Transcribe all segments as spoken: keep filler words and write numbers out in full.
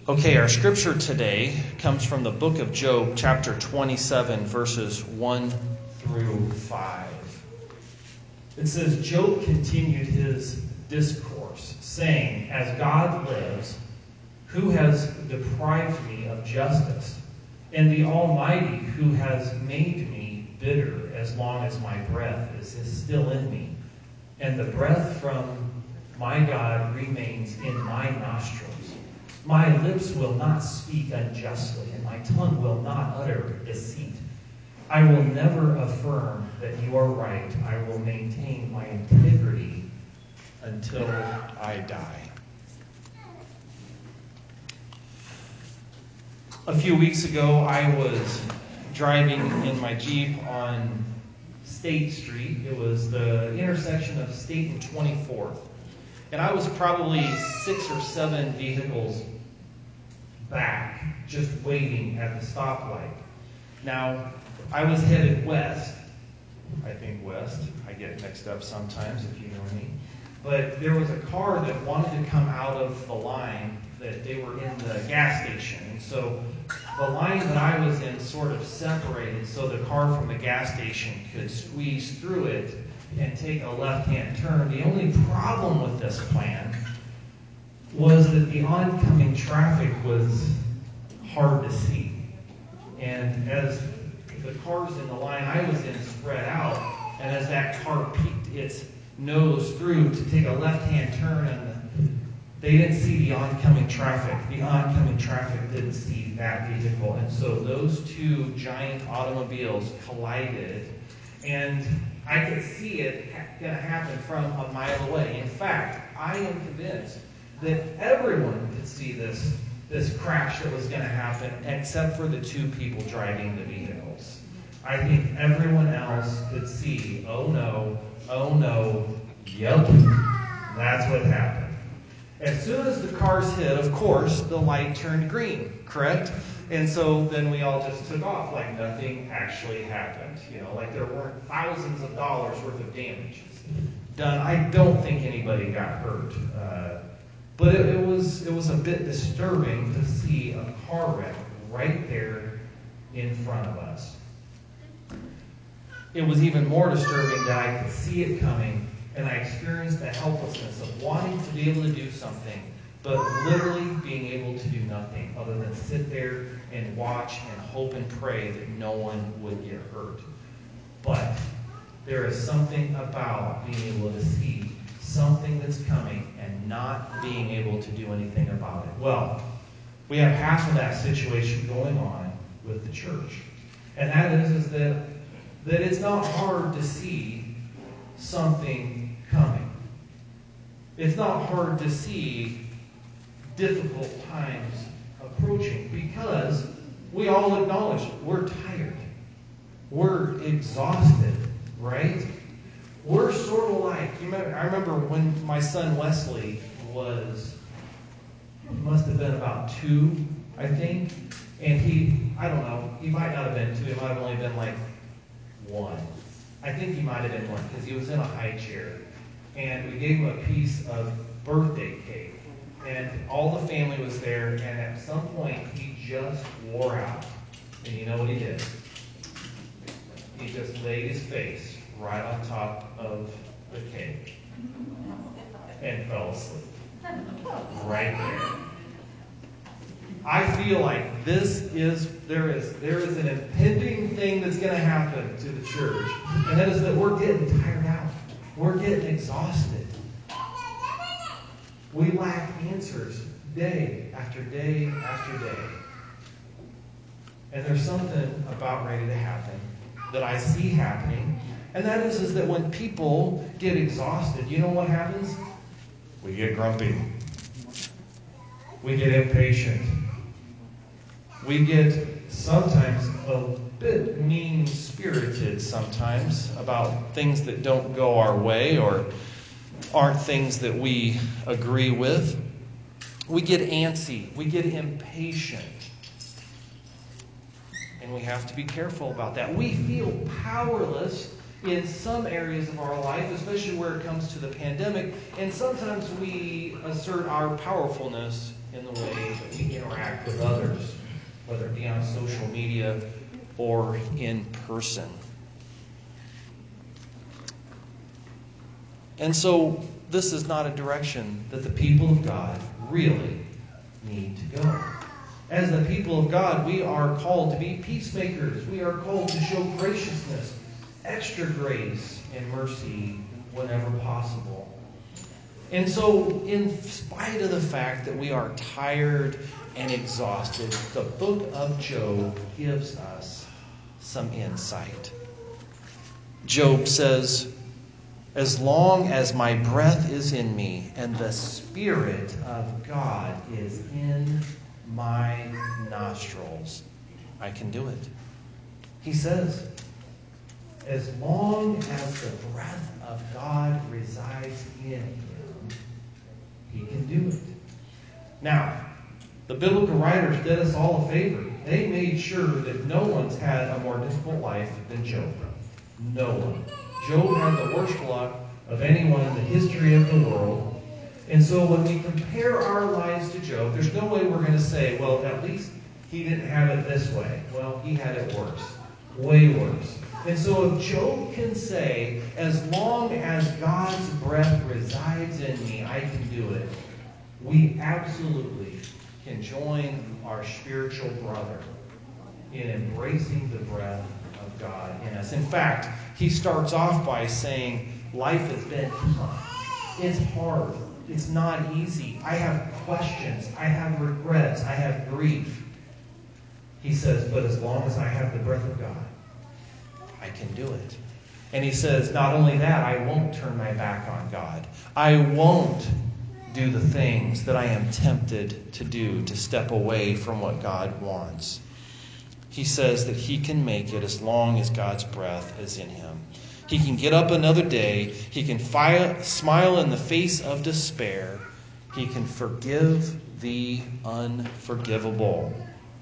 Okay, our scripture today comes from the book of Job, chapter twenty-seven, verses one through five. It says, Job continued his discourse, saying, "As God lives, who has deprived me of justice, and the Almighty who has made me bitter as long as my breath is, is still in me, and the breath from my God remains in my nostrils. My lips will not speak unjustly, and my tongue will not utter deceit. I will never affirm that you are right. I will maintain my integrity until I die." A few weeks ago, I was driving in my Jeep on State Street. It was the intersection of State and twenty-fourth. And I was probably six or seven vehicles back, just waiting at the stoplight. Now, I was headed west. I think west. I get mixed up sometimes, if you know me. But there was a car that wanted to come out of the line that they were in the gas station. And so the line that I was in sort of separated so the car from the gas station could squeeze through it and take a left-hand turn. The only problem with this plan was that the oncoming traffic was hard to see. And as the cars in the line I was in spread out, and as that car peeked its nose through to take a left-hand turn, and the, they didn't see the oncoming traffic. The oncoming traffic didn't see that vehicle. And so those two giant automobiles collided, and I could see it ha- going to happen from a mile away. In fact, I am convinced that everyone could see this, this crash that was going to happen except for the two people driving the vehicles. I think everyone else could see, oh no, oh no, yep, that's what happened. As soon as the cars hit, of course, the light turned green, correct? And so then we all just took off like nothing actually happened. You know, like there weren't thousands of dollars worth of damage done. I don't think anybody got hurt. Uh, but it, it was it was a bit disturbing to see a car wreck right there in front of us. It was even more disturbing that I could see it coming, and I experienced the helplessness of wanting to be able to do something, but literally being able to do nothing other than sit there and watch and hope and pray that no one would get hurt. But there is something about being able to see something that's coming and not being able to do anything about it. Well, we have half of that situation going on with the church. And that is, is that, that it's not hard to see something coming. It's not hard to see difficult times approaching because we all acknowledge we're tired. We're exhausted, right? We're sort of like, you remember, I remember when my son Wesley was, he must have been about two, I think, and he, I don't know, he might not have been two, he might have only been like one. I think he might have been one because he was in a high chair, and we gave him a piece of birthday cake. And all the family was there, and at some point, he just wore out. And you know what he did? He just laid his face right on top of the cake and fell asleep. Right there. I feel like this is, there is, there is an impending thing that's going to happen to the church. And that is that we're getting tired out. We're getting exhausted. We lack answers day after day after day. And there's something about ready to happen that I see happening. And that is, is that when people get exhausted, you know what happens? We get grumpy. We get impatient. We get sometimes a bit mean-spirited sometimes about things that don't go our way or aren't things that we agree with. We get antsy. We get impatient. And we have to be careful about that. We feel powerless in some areas of our life, especially where it comes to the pandemic. And sometimes we assert our powerfulness in the way that we interact with others, whether it be on social media or in person. And so this is not a direction that the people of God really need to go. As the people of God, we are called to be peacemakers. We are called to show graciousness, extra grace, and mercy whenever possible. And so, in spite of the fact that we are tired and exhausted, the book of Job gives us some insight. Job says, "As long as my breath is in me and the Spirit of God is in my nostrils, I can do it." He says, as long as the breath of God resides in him, he can do it. Now, the biblical writers did us all a favor. They made sure that no one's had a more difficult life than Job. No one. Job had the worst luck of anyone in the history of the world. And so when we compare our lives to Job, there's no way we're going to say, well, at least he didn't have it this way. Well, he had it worse. Way worse. And so if Job can say, as long as God's breath resides in me, I can do it, we absolutely can join our spiritual brother in embracing the breath of God in us. In fact, he starts off by saying, life has been tough. It's hard. It's not easy. I have questions. I have regrets. I have grief. He says, but as long as I have the breath of God, I can do it. And he says, not only that, I won't turn my back on God. I won't do the things that I am tempted to do, to step away from what God wants. He says that he can make it as long as God's breath is in him. He can get up another day. He can fi- smile in the face of despair. He can forgive the unforgivable.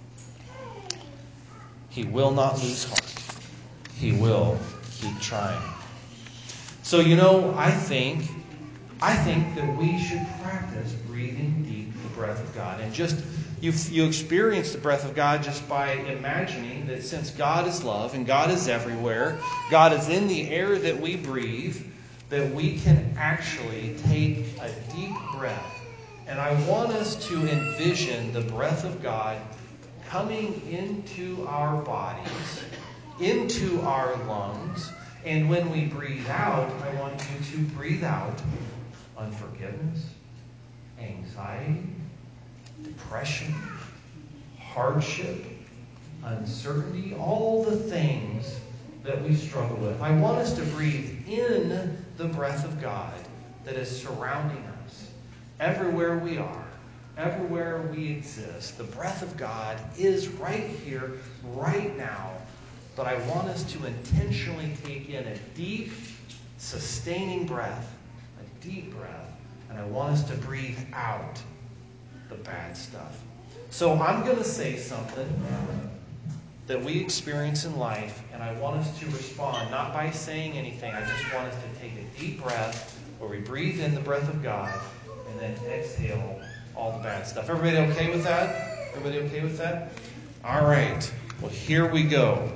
He will not lose heart. He will keep trying. So, you know, I think, I think that we should practice breathing deep the breath of God. And just, you, you experience the breath of God just by imagining that since God is love and God is everywhere, God is in the air that we breathe, that we can actually take a deep breath. And I want us to envision the breath of God coming into our bodies, into our lungs. And when we breathe out, I want you to breathe out unforgiveness, anxiety, depression, hardship, uncertainty, all the things that we struggle with. I want us to breathe in the breath of God that is surrounding us. Everywhere we are, everywhere we exist, the breath of God is right here, right now. But I want us to intentionally take in a deep, sustaining breath, a deep breath, and I want us to breathe out the bad stuff. So I'm going to say something that we experience in life, and I want us to respond, not by saying anything. I just want us to take a deep breath where we breathe in the breath of God and then exhale all the bad stuff. Everybody okay with that? Everybody okay with that? All right. Well, here we go.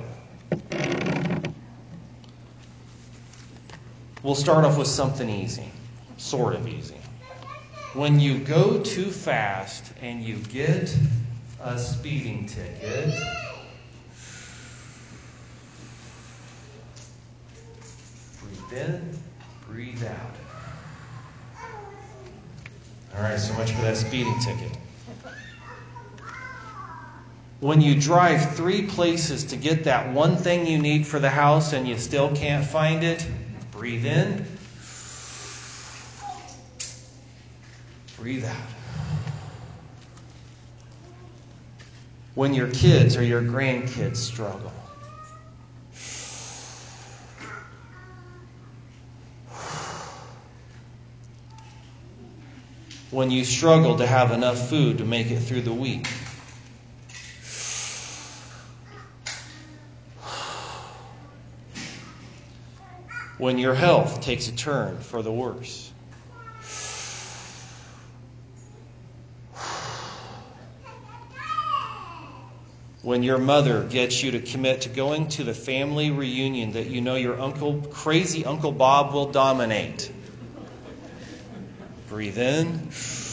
We'll start off with something easy, sort of easy. When you go too fast and you get a speeding ticket, breathe in, breathe out. All right, so much for that speeding ticket. When you drive three places to get that one thing you need for the house and you still can't find it, breathe in, breathe out. When your kids or your grandkids struggle, when you struggle to have enough food to make it through the week, when your health takes a turn for the worse, When your mother gets you to commit to going to the family reunion that you know your uncle, crazy Uncle Bob will dominate. Breathe in.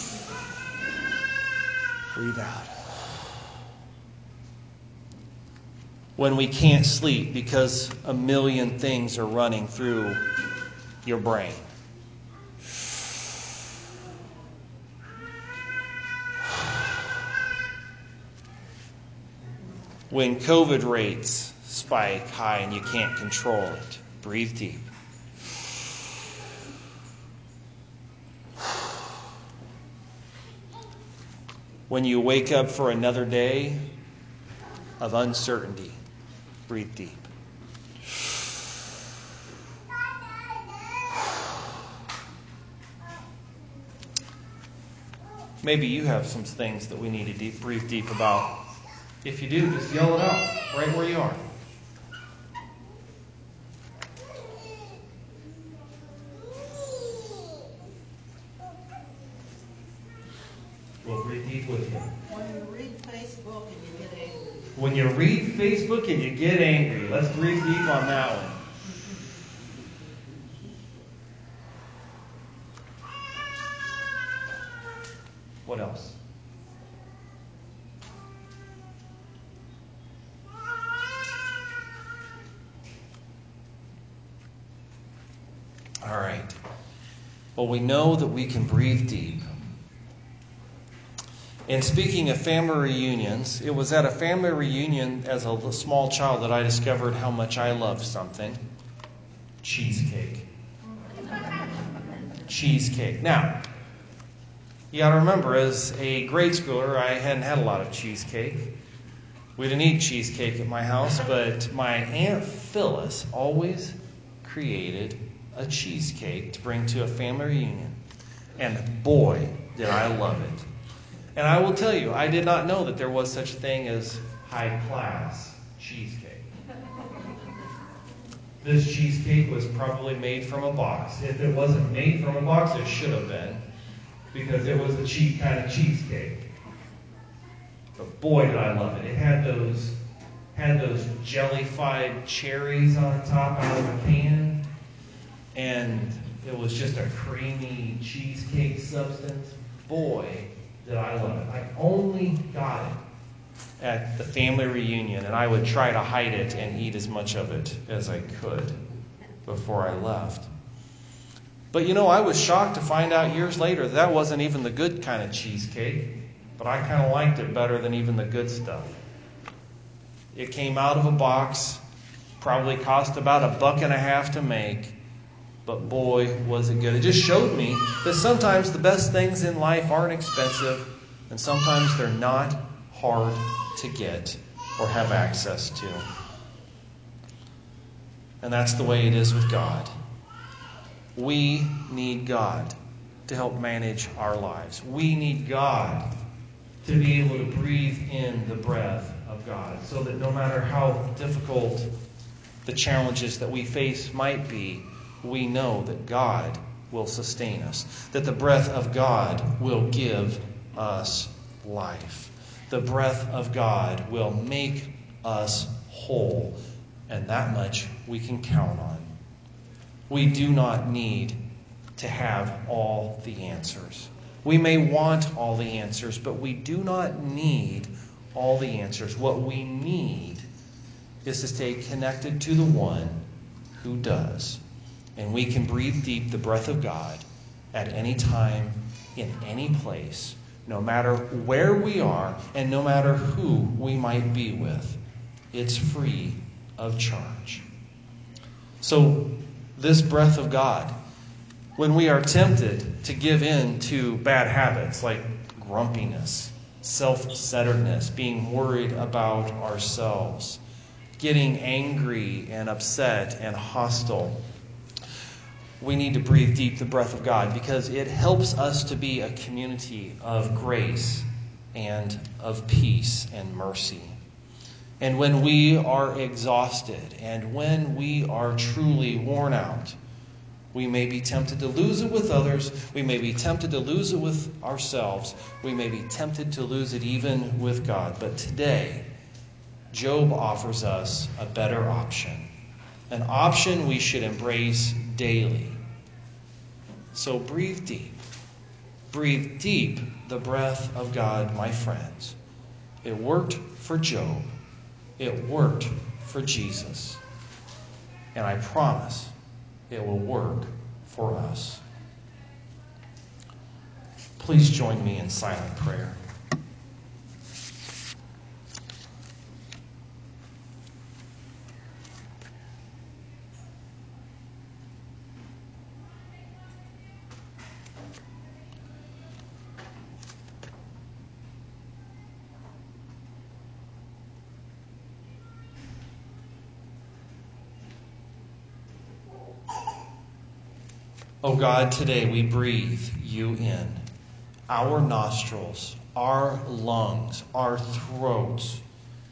Breathe out. When we can't sleep because a million things are running through your brain. When COVID rates spike high and you can't control it, breathe deep. When you wake up for another day of uncertainty, breathe deep. Maybe you have some things that we need to deep, breathe deep about. If you do, just yell it out right where you are. We'll breathe deep with you. When you read Facebook and you get angry. When you read Facebook and you get angry. Let's breathe deep on that one. What else? All right. Well, we know that we can breathe deep. And speaking of family reunions, it was at a family reunion as a small child that I discovered how much I love something. Cheesecake. Cheesecake. Now, you got to remember, as a grade schooler, I hadn't had a lot of cheesecake. We didn't eat cheesecake at my house, but my Aunt Phyllis always created a cheesecake to bring to a family reunion. And boy, did I love it. And I will tell you, I did not know that there was such a thing as high-class cheesecake. This cheesecake was probably made from a box. If it wasn't made from a box, it should have been, because it was a cheap kind of cheesecake. But boy, did I love it. It had those had those jellified cherries on top out of a can, and it was just a creamy cheesecake substance. Boy, did I love it. I only got it at the family reunion, and I would try to hide it and eat as much of it as I could before I left. But you know, I was shocked to find out years later that, that wasn't even the good kind of cheesecake, but I kind of liked it better than even the good stuff. It came out of a box, probably cost about a buck and a half to make, but boy, was it good. It just showed me that sometimes the best things in life aren't expensive, and sometimes they're not hard to get or have access to. And that's the way it is with God. We need God to help manage our lives. We need God to be able to breathe in the breath of God, so that no matter how difficult the challenges that we face might be, we know that God will sustain us, that the breath of God will give us life. The breath of God will make us whole, and that much we can count on. We do not need to have all the answers. We may want all the answers, but we do not need all the answers. What we need is to stay connected to the one who does. And we can breathe deep the breath of God at any time, in any place, no matter where we are and no matter who we might be with. It's free of charge. So, this breath of God, when we are tempted to give in to bad habits like grumpiness, self-centeredness, being worried about ourselves, getting angry and upset and hostile, we need to breathe deep the breath of God, because it helps us to be a community of grace and of peace and mercy. And when we are exhausted and when we are truly worn out, we may be tempted to lose it with others. We may be tempted to lose it with ourselves. We may be tempted to lose it even with God. But today, Job offers us a better option, an option we should embrace daily. So breathe deep. Breathe deep the breath of God, my friends. It worked for Job. It worked for Jesus. And I promise it will work for us. Please join me in silent prayer. Oh God, today we breathe you in. Our nostrils, our lungs, our throats,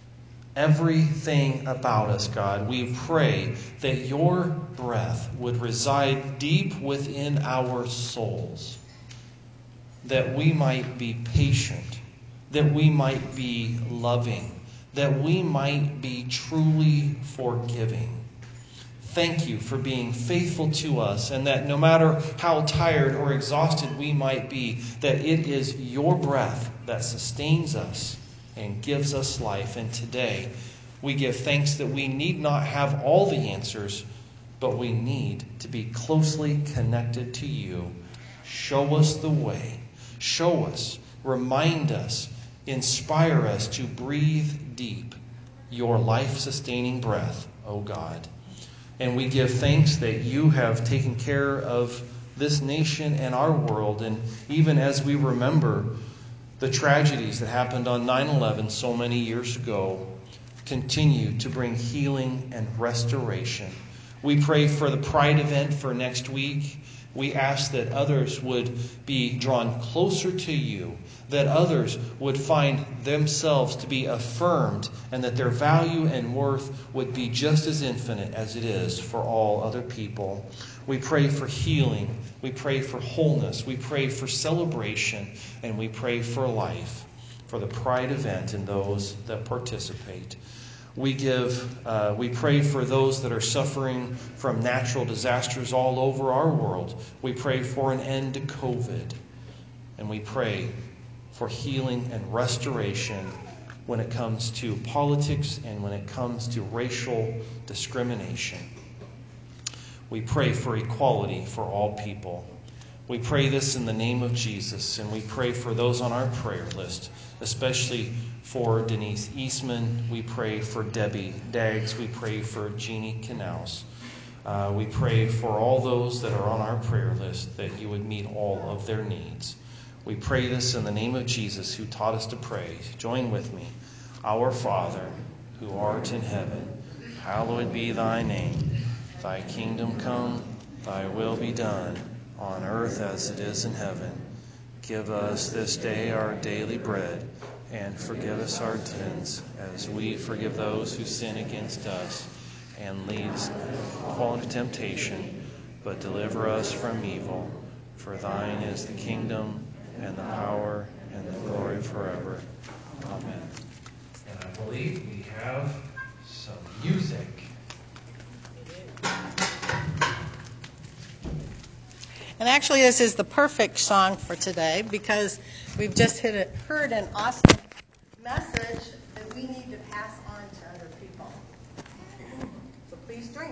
everything about us, God, we pray that your breath would reside deep within our souls, that we might be patient, that we might be loving, that we might be truly forgiving. Thank you for being faithful to us, and that no matter how tired or exhausted we might be, that it is your breath that sustains us and gives us life. And today we give thanks that we need not have all the answers, but we need to be closely connected to you. Show us the way. Show us, remind us, inspire us to breathe deep your life-sustaining breath, O God. And we give thanks that you have taken care of this nation and our world. And even as we remember the tragedies that happened on nine eleven so many years ago, continue to bring healing and restoration. We pray for the Pride event for next week. We ask that others would be drawn closer to you, that others would find themselves to be affirmed, and that their value and worth would be just as infinite as it is for all other people. We pray for healing. We pray for wholeness. We pray for celebration. And we pray for life, for the Pride event and those that participate. We give, uh, we pray for those that are suffering from natural disasters all over our world. We pray for an end to COVID. And we pray for healing and restoration when it comes to politics and when it comes to racial discrimination. We pray for equality for all people. We pray this in the name of Jesus, and we pray for those on our prayer list, especially for Denise Eastman. We pray for Debbie Daggs. We pray for Jeannie Knaus. Uh, we pray for all those that are on our prayer list, that you would meet all of their needs. We pray this in the name of Jesus, who taught us to pray. Join with me. Our Father, who art in heaven, hallowed be thy name. Thy kingdom come, thy will be done, on earth as it is in heaven. Give us this day our daily bread, and forgive us our sins, as we forgive those who sin against us. And lead us not into temptation, but deliver us from evil. For thine is the kingdom, and the power, and the glory forever. Amen. And I believe we have some music. And actually, this is the perfect song for today, because we've just hit a, heard an awesome message that we need to pass on to other people. So please join